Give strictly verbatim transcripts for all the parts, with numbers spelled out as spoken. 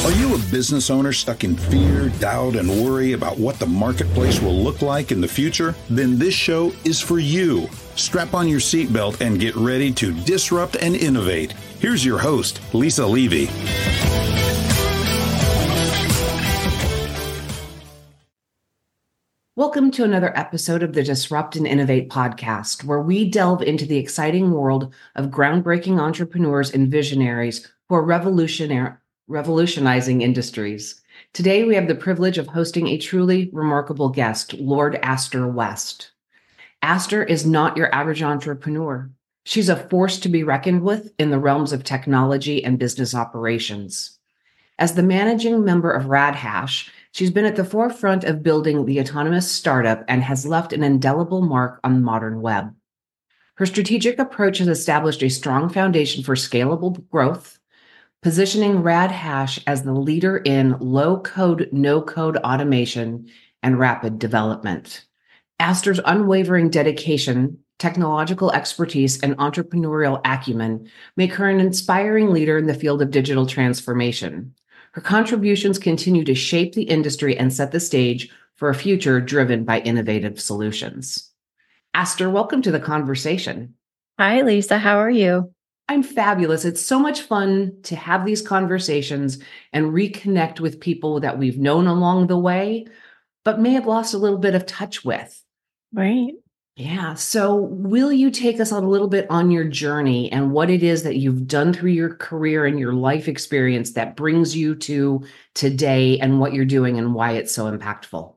Are you a business owner stuck in fear, doubt, and worry about what the marketplace will look like in the future? Then this show is for you. Strap on your seatbelt and get ready to disrupt and innovate. Here's your host, Lisa Levy. Welcome to another episode of the Disrupt and Innovate podcast, where we delve into the exciting world of groundbreaking entrepreneurs and visionaries who are revolutionary. revolutionizing industries. Today, we have the privilege of hosting a truly remarkable guest, Lord Astor West. Astor is not your average entrepreneur. She's a force to be reckoned with in the realms of technology and business operations. As the managing member of RadHash, she's been at the forefront of building the autonomous startup and has left an indelible mark on the modern web. Her strategic approach has established a strong foundation for scalable growth, positioning RadHash as the leader in low-code, no-code automation and rapid development. Astor's unwavering dedication, technological expertise, and entrepreneurial acumen make her an inspiring leader in the field of digital transformation. Her contributions continue to shape the industry and set the stage for a future driven by innovative solutions. Astor, welcome to the conversation. Hi, Lisa. How are you? I'm fabulous. It's so much fun to have these conversations and reconnect with people that we've known along the way, but may have lost a little bit of touch with. Right. Yeah. So will you take us on a little bit on your journey and what it is that you've done through your career and your life experience that brings you to today and what you're doing and why it's so impactful?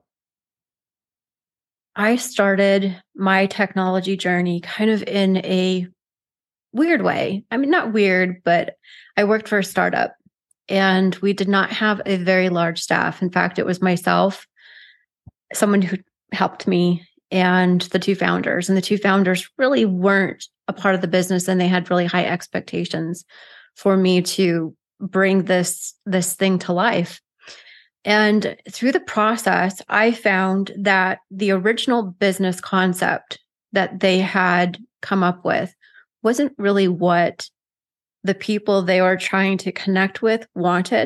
I started my technology journey kind of in a weird way. I mean, not weird, but I worked for a startup and we did not have a very large staff. In fact, it was myself, someone who helped me, and the two founders. And the two founders really weren't a part of the business, and they had really high expectations for me to bring this, this thing to life. And through the process, I found that the original business concept that they had come up with wasn't really what the people they were trying to connect with wanted.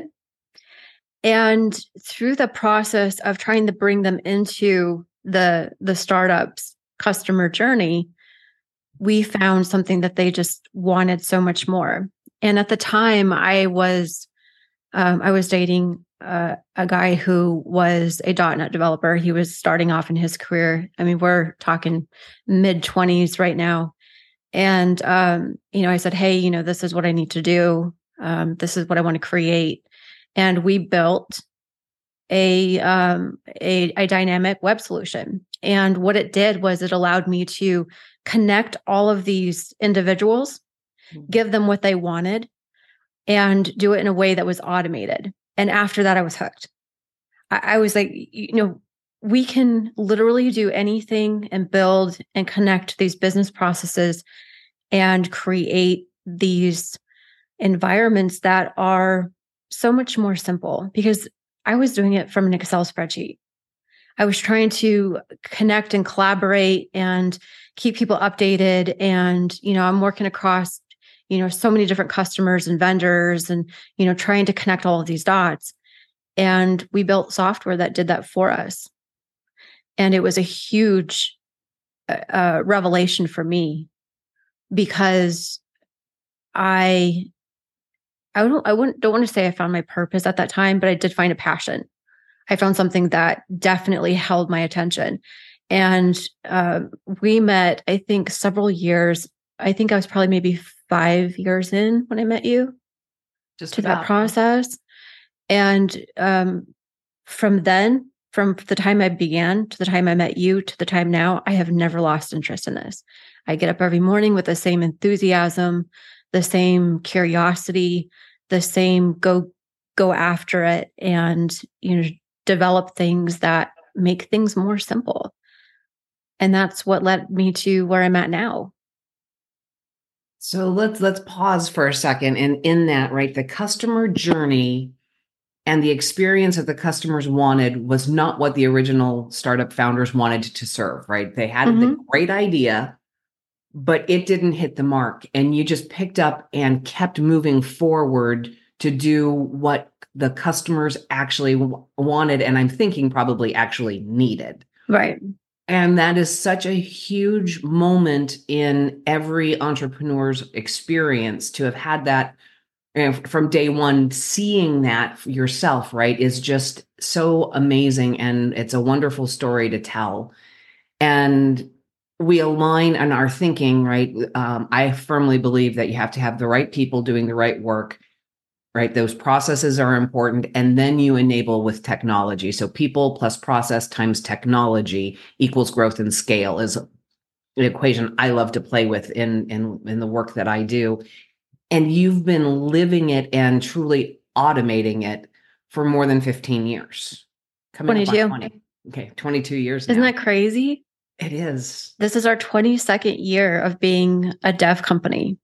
And through the process of trying to bring them into the, the startup's customer journey, we found something that they just wanted so much more. And at the time, I was um, I was dating uh, a guy who was a dot net developer. He was starting off in his career. I mean, we're talking mid twenties right now. And, um, you know, I said, hey, you know, this is what I need to do. Um, this is what I want to create. And we built a, um, a, a dynamic web solution. And what it did was it allowed me to connect all of these individuals, mm-hmm. give them what they wanted, and do it in a way that was automated. And after that, I was hooked. I, I was like, you know, we can literally do anything and build and connect these business processes and create these environments that are so much more simple, because I was doing it from an Excel spreadsheet. I was trying to connect and collaborate and keep people updated. And, you know, I'm working across, you know, so many different customers and vendors and, you know, trying to connect all of these dots. And we built software that did that for us. And it was a huge uh, revelation for me, because I, I don't, I wouldn't, don't want to say I found my purpose at that time, but I did find a passion. I found something that definitely held my attention. And uh, we met, I think, several years. I think I was probably maybe five years in when I met you, just to about. that process. And um, from then, from the time I began to the time I met you to the time now, I have never lost interest in this. I get up every morning with the same enthusiasm, the same curiosity, the same go go after it, and you know, develop things that make things more simple. And that's what led me to where I'm at now. So let's let's pause for a second. And in that, right, the customer journey and the experience that the customers wanted was not what the original startup founders wanted to serve, right? They had mm-hmm. the great idea, but it didn't hit the mark. And you just picked up and kept moving forward to do what the customers actually w- wanted, and I'm thinking probably actually needed. Right. And that is such a huge moment in every entrepreneur's experience to have had that, you know, from day one. Seeing that yourself, right, is just so amazing. And it's a wonderful story to tell. And we align in our thinking, right? Um, I firmly believe that you have to have the right people doing the right work, right? Those processes are important. And then you enable with technology. So people plus process times technology equals growth and scale is an equation I love to play with in, in, in the work that I do. And you've been living it and truly automating it for more than fifteen years. Coming up twenty-two. on twenty. Okay, twenty-two years Isn't now. that crazy? It is. This is our twenty-second year of being a dev company.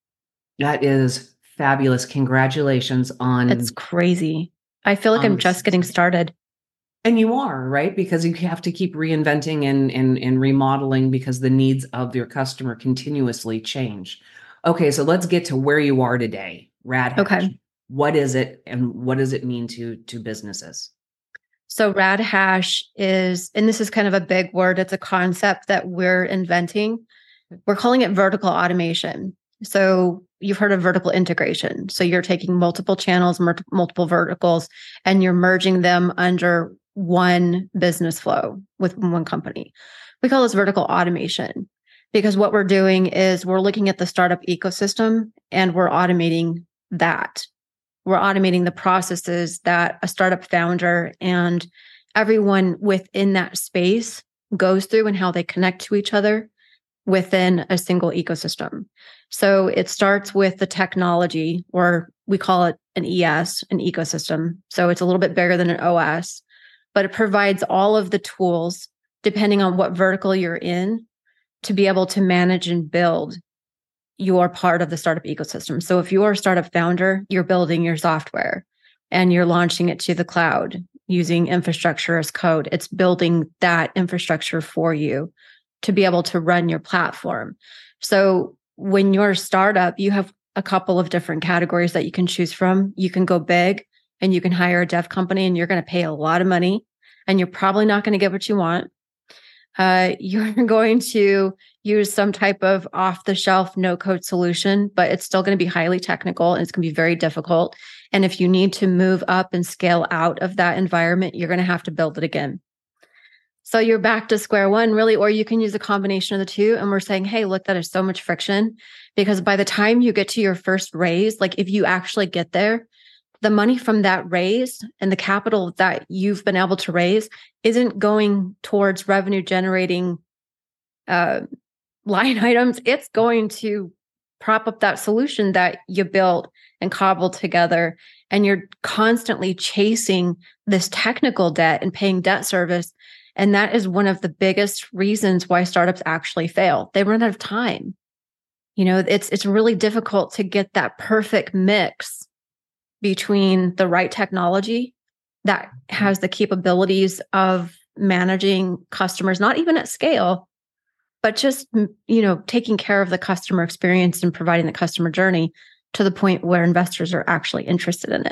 That is fabulous. Congratulations on It's crazy. I feel like on I'm just getting started. And you are, right? Because you have to keep reinventing and, and, and remodeling because the needs of your customer continuously change. Okay, so let's get to where you are today. Rad Hash. Okay. What is it and what does it mean to, to businesses? So Rad Hash is, and this is kind of a big word, it's a concept that we're inventing. We're calling it vertical automation. So you've heard of vertical integration. So you're taking multiple channels, mer- multiple verticals, and you're merging them under one business flow with one company. We call this vertical automation because what we're doing is we're looking at the startup ecosystem and we're automating that. We're automating the processes that a startup founder and everyone within that space goes through and how they connect to each other within a single ecosystem. So it starts with the technology, or we call it an E S, an ecosystem. So it's a little bit bigger than an O S, but it provides all of the tools, depending on what vertical you're in, to be able to manage and build your part of the startup ecosystem. So if you're a startup founder, you're building your software and you're launching it to the cloud using infrastructure as code. It's building that infrastructure for you to be able to run your platform. So when you're a startup, you have a couple of different categories that you can choose from. You can go big and you can hire a dev company and you're going to pay a lot of money and you're probably not going to get what you want. Uh, you're going to use some type of off-the-shelf no-code solution, but it's still going to be highly technical and it's going to be very difficult. And if you need to move up and scale out of that environment, you're going to have to build it again. So you're back to square one, really, or you can use a combination of the two. And we're saying, hey, look, that is so much friction because by the time you get to your first raise, like if you actually get there, the money from that raise and the capital that you've been able to raise isn't going towards revenue generating uh, line items. It's going to prop up that solution that you built and cobbled together. And you're constantly chasing this technical debt and paying debt service. And that is one of the biggest reasons why startups actually fail. They run out of time. You know, it's it's really difficult to get that perfect mix between the right technology that has the capabilities of managing customers, not even at scale, but just, you know, taking care of the customer experience and providing the customer journey to the point where investors are actually interested in it.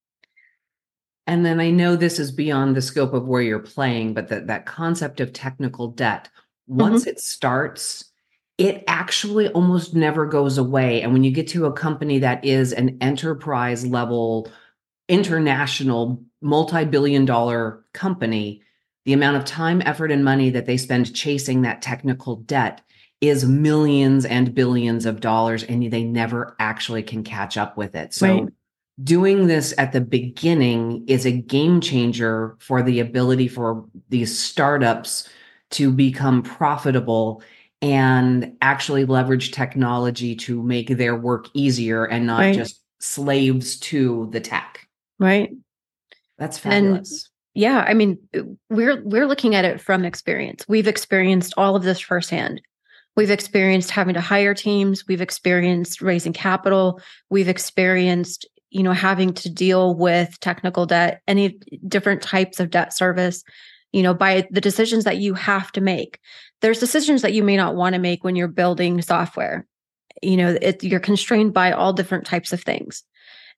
And then I know this is beyond the scope of where you're playing, but that that concept of technical debt, once mm-hmm. it starts, it actually almost never goes away. And when you get to a company that is an enterprise level, international, multi-billion dollar company, the amount of time, effort, and money that they spend chasing that technical debt is millions and billions of dollars, and they never actually can catch up with it. So right. Doing this at the beginning is a game changer for the ability for these startups to become profitable and actually leverage technology to make their work easier and not right. just slaves to the tech. Right. That's fabulous. And yeah, I mean, we're we're looking at it from experience. We've experienced all of this firsthand. We've experienced having to hire teams. We've experienced raising capital. We've experienced, you know, having to deal with technical debt, any different types of debt service, you know, by the decisions that you have to make. There's decisions that you may not want to make when you're building software. You know, it, you're constrained by all different types of things.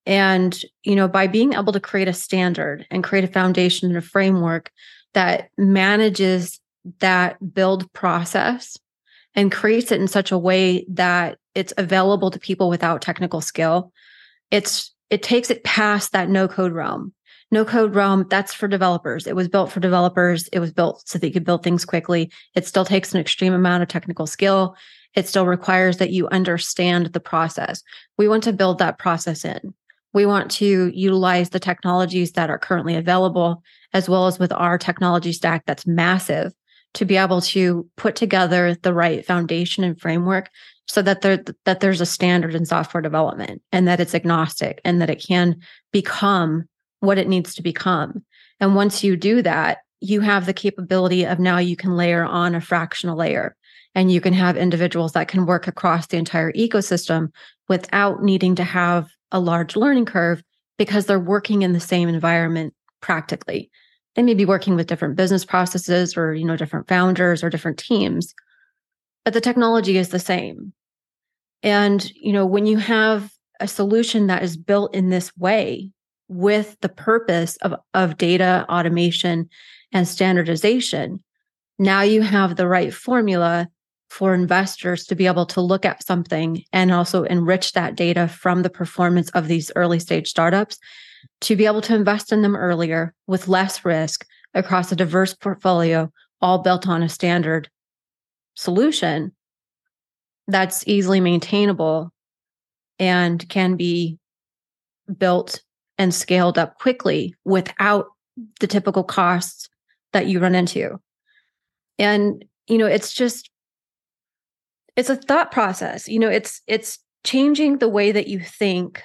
And, you know, by being able to create a standard and create a foundation and a framework that manages that build process and creates it in such a way that it's available to people without technical skill, it's it takes it past that no code realm. No code realm, that's for developers. It was built for developers. It was built so that you could build things quickly. It still takes an extreme amount of technical skill. It still requires that you understand the process. We want to build that process in. We want to utilize the technologies that are currently available, as well as with our technology stack that's massive, to be able to put together the right foundation and framework so that there that there's a standard in software development, and that it's agnostic, and that it can become what it needs to become. And once you do that, you have the capability of now you can layer on a fractional layer, and you can have individuals that can work across the entire ecosystem without needing to have a large learning curve, because they're working in the same environment practically. They may be working with different business processes, or, you know, different founders or different teams, but the technology is the same. And, you know, when you have a solution that is built in this way with the purpose of, of data automation and standardization, now you have the right formula for investors to be able to look at something and also enrich that data from the performance of these early stage startups to be able to invest in them earlier with less risk across a diverse portfolio, all built on a standard solution that's easily maintainable and can be built and scaled up quickly without the typical costs that you run into. And, you know, it's just, it's a thought process. You know, it's it's changing the way that you think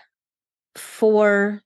for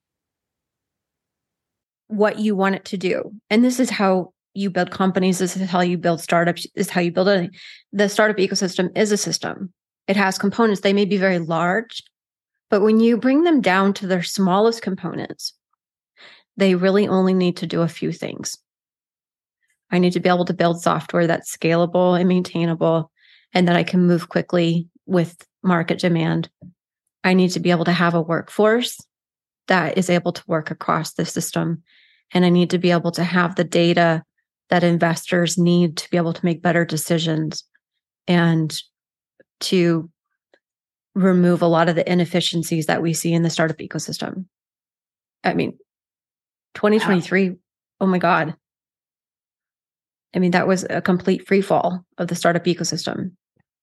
what you want it to do. And this is how you build companies. This is how you build startups. This is how you build it. The startup ecosystem is a system. It has components. They may be very large, but when you bring them down to their smallest components, they really only need to do a few things. I need to be able to build software that's scalable and maintainable, and that I can move quickly with market demand. I need to be able to have a workforce that is able to work across the system. And I need to be able to have the data that investors need to be able to make better decisions and to remove a lot of the inefficiencies that we see in the startup ecosystem. I mean, twenty twenty-three, wow. Oh my God. I mean, that was a complete free fall of the startup ecosystem.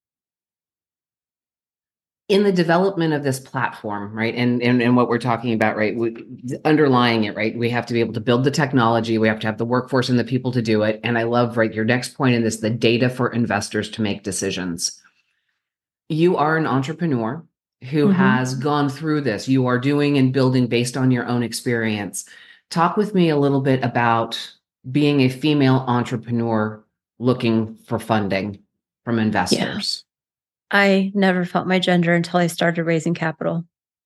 In the development of this platform, right, and, and and what we're talking about, right, we, underlying it, right, we have to be able to build the technology, we have to have the workforce and the people to do it. And I love, right, your next point in this, the data for investors to make decisions. You are an entrepreneur who mm-hmm. has gone through this. You are doing and building based on your own experience. Talk with me a little bit about being a female entrepreneur looking for funding from investors. Yeah. I never felt my gender until I started raising capital.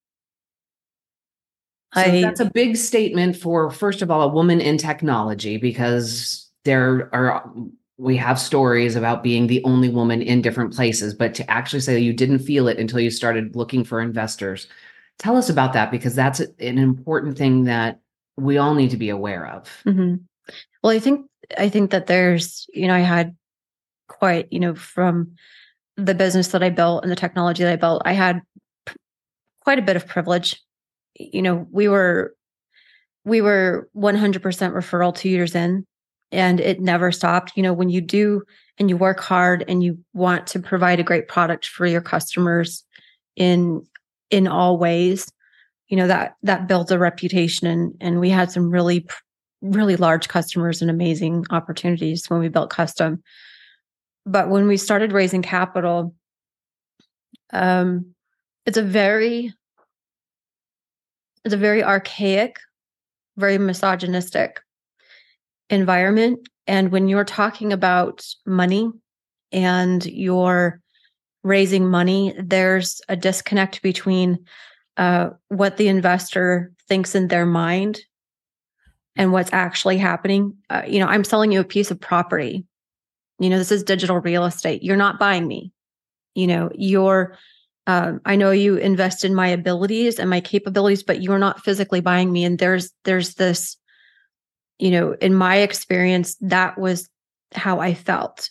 So I, that's a big statement for, first of all, a woman in technology, because there are, we have stories about being the only woman in different places, but to actually say you didn't feel it until you started looking for investors. Tell us about that, because that's an important thing that we all need to be aware of. Mm-hmm. Well, I think, I think that there's, you know, I had quite, you know, from the business that I built and the technology that I built, I had p- quite a bit of privilege. You know, we were, we were one hundred percent referral two years in, and it never stopped. You know, when you do and you work hard and you want to provide a great product for your customers in, in all ways, you know, that, that builds a reputation. And, and we had some really, really large customers and amazing opportunities when we built Custom. But when we started raising capital, um, it's a very, it's a very archaic, very misogynistic environment. And when you're talking about money and you're raising money, there's a disconnect between uh, what the investor thinks in their mind and what's actually happening. Uh, you know, I'm selling you a piece of property. You know, this is digital real estate. You're not buying me. You know, you're um, I know you invest in my abilities and my capabilities, but you're not physically buying me. And there's there's this, you know, in my experience, that was how I felt.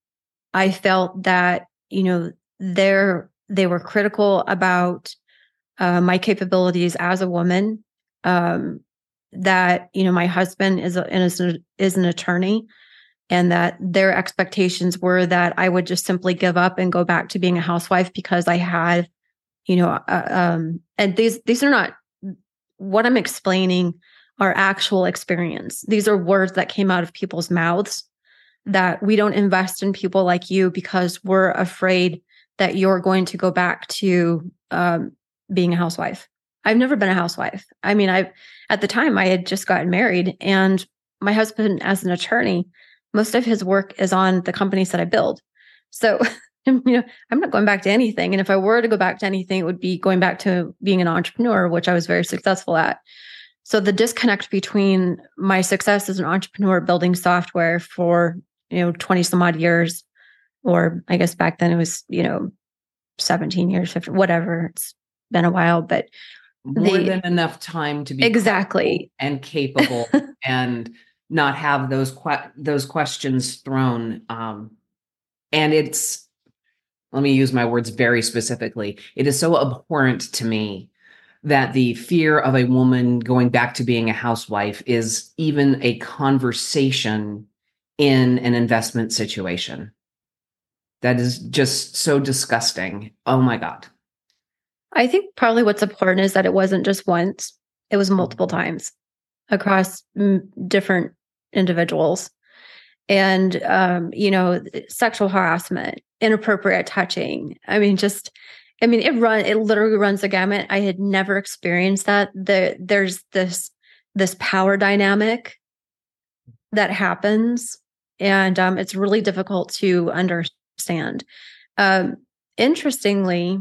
I felt that, you know, they're they were critical about uh, my capabilities as a woman. Um, that, you know, my husband is a, is, a, is an attorney, and that their expectations were that I would just simply give up and go back to being a housewife because I had, you know, uh, um, and these these are not what I'm explaining are actual experience. These are words that came out of people's mouths, that we don't invest in people like you because we're afraid that you're going to go back to um, being a housewife. I've never been a housewife. I mean, I at the time I had just gotten married, and my husband, as an attorney, most of his work is on the companies that I build. So, you know, I'm not going back to anything. And if I were to go back to anything, it would be going back to being an entrepreneur, which I was very successful at. So the disconnect between my success as an entrepreneur building software for, you know, twenty some odd years, or I guess back then it was, you know, seventeen years, fifteen, whatever. It's been a while, but more the, than enough time to be exactly and capable and not have those que- those questions thrown. Um, and it's, let me use my words very specifically. It is so abhorrent to me that the fear of a woman going back to being a housewife is even a conversation in an investment situation. That is just so disgusting. Oh my God. I think probably what's important is that it wasn't just once, it was multiple times across m- different individuals. And, um, you know, sexual harassment, inappropriate touching. I mean, just, I mean, it run, it literally runs the gamut. I had never experienced that. The, there's this, this power dynamic that happens, and um, it's really difficult to understand. Um, interestingly,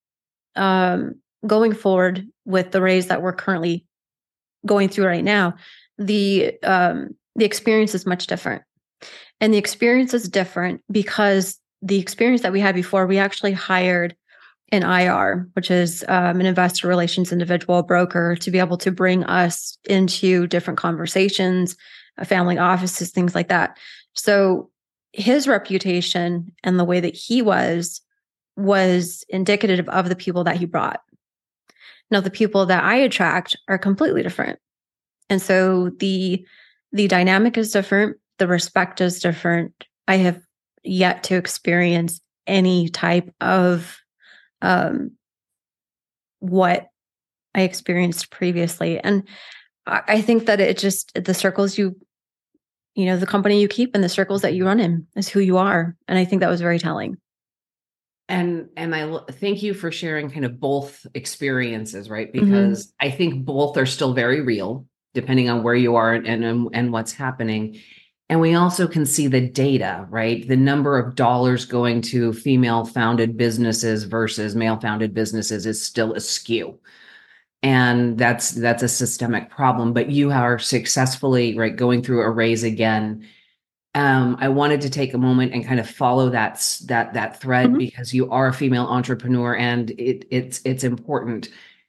um, going forward with the raise that we're currently going through right now, the um, the experience is much different. And the experience is different because the experience that we had before, we actually hired an I R, which is um, an investor relations individual broker, to be able to bring us into different conversations, uh, family offices, things like that. So his reputation and the way that he was, was indicative of the people that he brought. Now, the people that I attract are completely different. And so the the dynamic is different. The respect is different. I have yet to experience any type of um, what I experienced previously. And I, I think that it just, the circles you, you know, the company you keep and the circles that you run in is who you are. And I think that was very telling. And and I l- thank you for sharing kind of both experiences, right? Because mm-hmm. I think both are still very real, depending on where you are and, and and what's happening. And we also can see the data, right? The number of dollars going to female-founded businesses versus male-founded businesses is still askew. And that's that's a systemic problem. But you are successfully, right, going through a raise again. Um, I wanted to take a moment and kind of follow that that that thread mm-hmm. because you are a female entrepreneur, and it, it's it's important.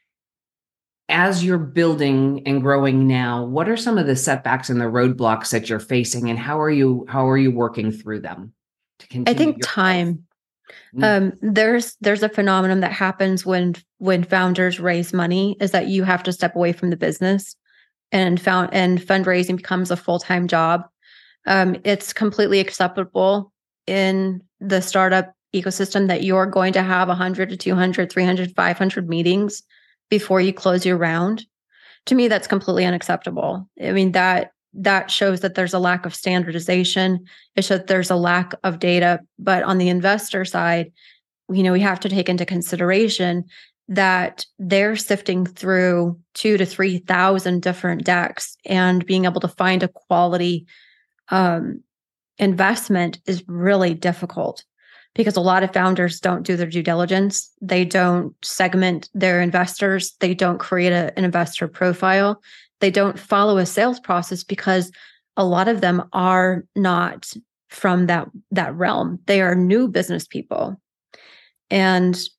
As you're building and growing now, what are some of the setbacks and the roadblocks that you're facing, and how are you how are you working through them to continue? I think time. Mm-hmm. Um, there's there's a phenomenon that happens when when founders raise money, is that you have to step away from the business, and found and fundraising becomes a full-time job. Um, it's completely acceptable in the startup ecosystem that you're going to have one hundred to two hundred, three hundred, five hundred meetings before you close your round. To me, that's completely unacceptable. I mean, that that shows that there's a lack of standardization. It shows that there's a lack of data. But on the investor side, you know, we have to take into consideration that they're sifting through two to three thousand different decks, and being able to find a quality um, investment is really difficult, because a lot of founders don't do their due diligence. They don't segment their investors. They don't create a, an investor profile. They don't follow a sales process, because a lot of them are not from that, that realm. They are new business people. And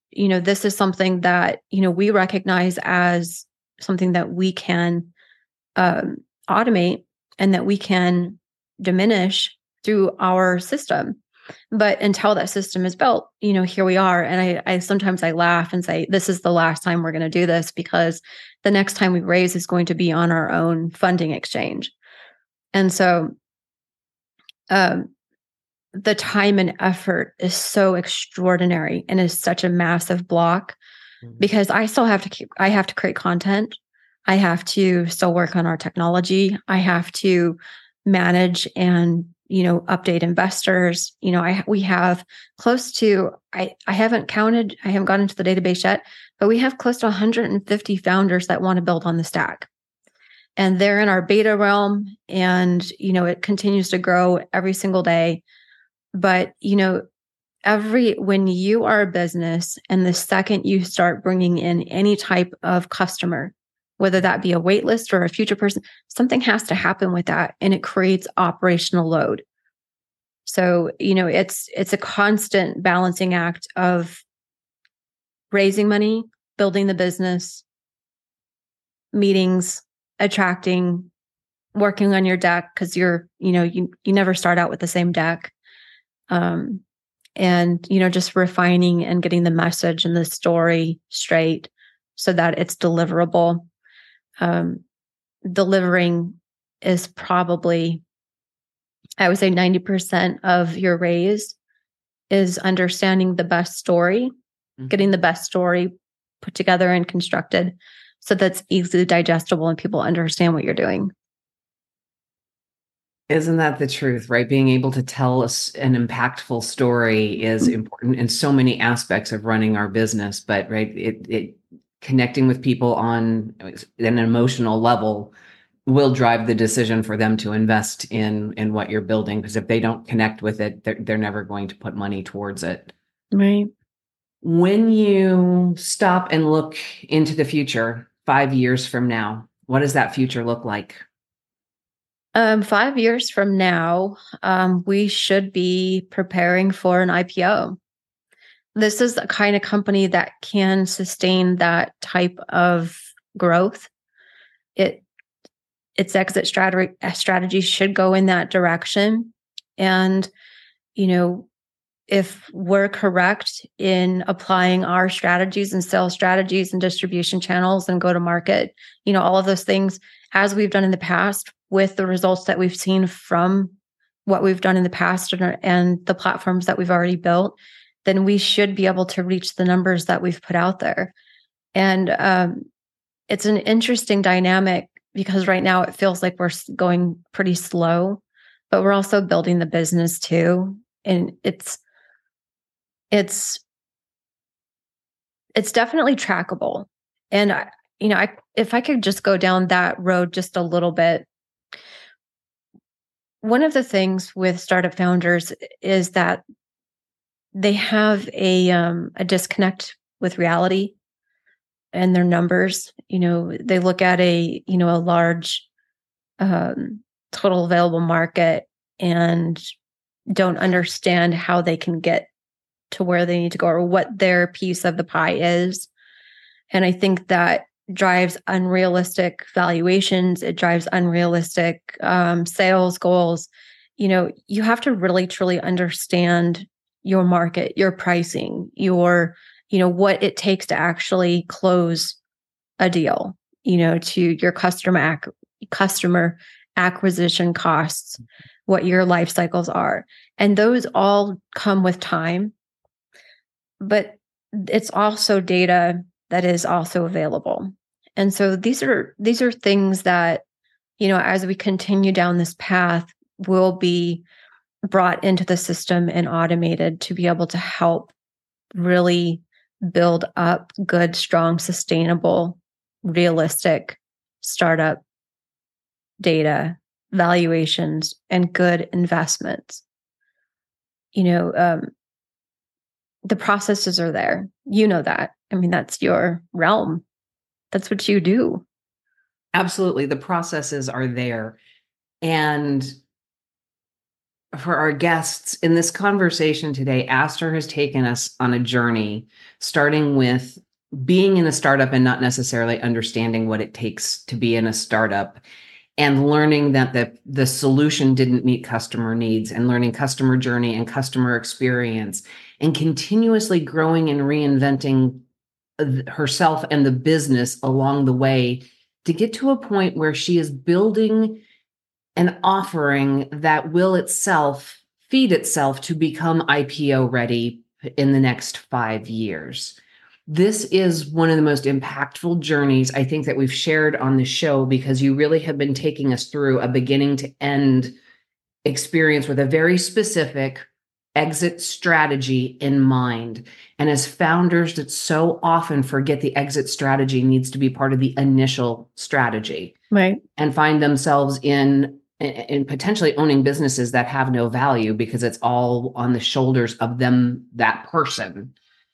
you know, this is something that, you know, we recognize as something that we can um, automate and that we can diminish through our system. But until that system is built, you know, here we are. And I, I sometimes I laugh and say, this is the last time we're going to do this, because the next time we raise is going to be on our own funding exchange. And so um, the time and effort is so extraordinary and is such a massive block, mm-hmm. because I still have to keep, I have to create content. I have to still work on our technology. I have to manage and, you know, update investors. You know, I, we have close to, I, I haven't counted, I haven't gone into the database yet, but we have close to one hundred fifty founders that want to build on the stack. And they're in our beta realm, and, you know, it continues to grow every single day. But, you know, every, when you are a business and the second you start bringing in any type of customer, whether that be a wait list or a future person, something has to happen with that, and it creates operational load. So, you know, it's, it's a constant balancing act of raising money, building the business, meetings, attracting, working on your deck, because you're, you know, you, you never start out with the same deck. Um, and, you know, just refining and getting the message and the story straight so that it's deliverable. Um, delivering is probably, I would say ninety percent of your raise is understanding the best story, mm-hmm. getting the best story put together and constructed so that's easily digestible and people understand what you're doing. Isn't that the truth, right? Being able to tell us an impactful story is important in so many aspects of running our business, but right, it, it connecting with people on an emotional level will drive the decision for them to invest in in what you're building. Because if they don't connect with it, they're, they're never going to put money towards it. Right. When you stop and look into the future, five years from now, what does that future look like? Um, five years from now, um, we should be preparing for an I P O. This is the kind of company that can sustain that type of growth. It its exit strategy strategy should go in that direction. And, you know, if we're correct in applying our strategies and sales strategies and distribution channels and go to market, you know, all of those things as we've done in the past with the results that we've seen from what we've done in the past and, and the platforms that we've already built, then we should be able to reach the numbers that we've put out there. And um, it's an interesting dynamic because right now it feels like we're going pretty slow, but we're also building the business too. And it's, it's, it's definitely trackable. And I, you know, I, if I could just go down that road just a little bit, one of the things with startup founders is that they have a um, a disconnect with reality and their numbers. You know, they look at a you know a large um, total available market and don't understand how they can get to where they need to go or what their piece of the pie is. And I think that drives unrealistic valuations. It drives unrealistic um, sales goals. You know, you have to really, truly understand your market, your pricing, your, you know, what it takes to actually close a deal, you know, to your customer ac- customer acquisition costs, what your life cycles are. And those all come with time, but it's also data that is also available. And so these are these are things that, you know, as we continue down this path, will be brought into the system and automated to be able to help really build up good, strong, sustainable, realistic startup data, valuations, and good investments. You know, um, the processes are there. You know that. I mean, that's your realm. That's what you do. Absolutely. The processes are there. And for our guests in this conversation today, Aster has taken us on a journey, starting with being in a startup and not necessarily understanding what it takes to be in a startup, and learning that the, the solution didn't meet customer needs, and learning customer journey and customer experience, and continuously growing and reinventing herself and the business along the way to get to a point where she is building an offering that will itself feed itself to become I P O ready in the next five years. This is one of the most impactful journeys I think that we've shared on the show, because you really have been taking us through a beginning to end experience with a very specific exit strategy in mind. And as founders that so often forget the exit strategy needs to be part of the initial strategy, right? And find themselves in, in potentially owning businesses that have no value because it's all on the shoulders of them, that person.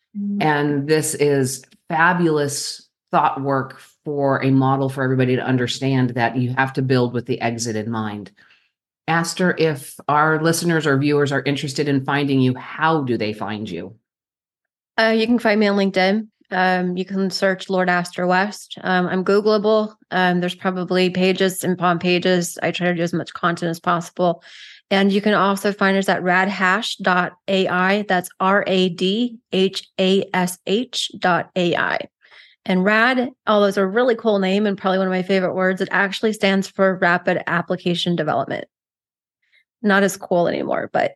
And this is fabulous thought work for a model for everybody to understand that you have to build with the exit in mind. Aster, if our listeners or viewers are interested in finding you, how do they find you? Uh, you can find me on LinkedIn. Um, you can search Lord Aster West. Um, I'm Googleable. Um, there's probably pages and upon pages. I try to do as much content as possible. And you can also find us at radhash dot A I. That's R A D H A S H dot A I. And RAD, although it's a really cool name and probably one of my favorite words, it actually stands for Rapid Application Development. Not as cool anymore, but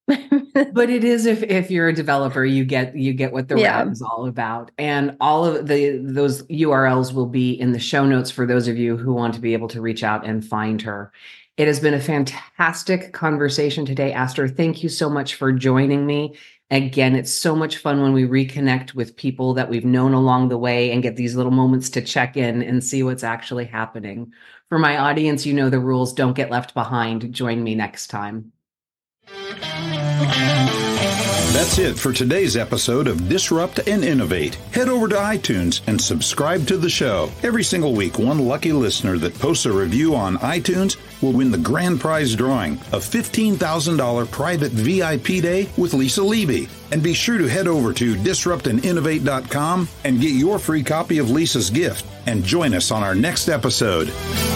but it is if if you're a developer, you get you get what the yeah. RAD is all about. And all of the those U R Ls will be in the show notes for those of you who want to be able to reach out and find her. It has been a fantastic conversation today, Aster. Thank you so much for joining me. Again, it's so much fun when we reconnect with people that we've known along the way and get these little moments to check in and see what's actually happening. For my audience, you know the rules. Don't get left behind. Join me next time. That's it for today's episode of Disrupt and Innovate. Head over to iTunes and subscribe to the show. Every single week, one lucky listener that posts a review on iTunes will win the grand prize drawing, a fifteen thousand dollars private V I P day with Lisa Levy. And be sure to head over to disrupt and innovate dot com and get your free copy of Lisa's gift. And join us on our next episode.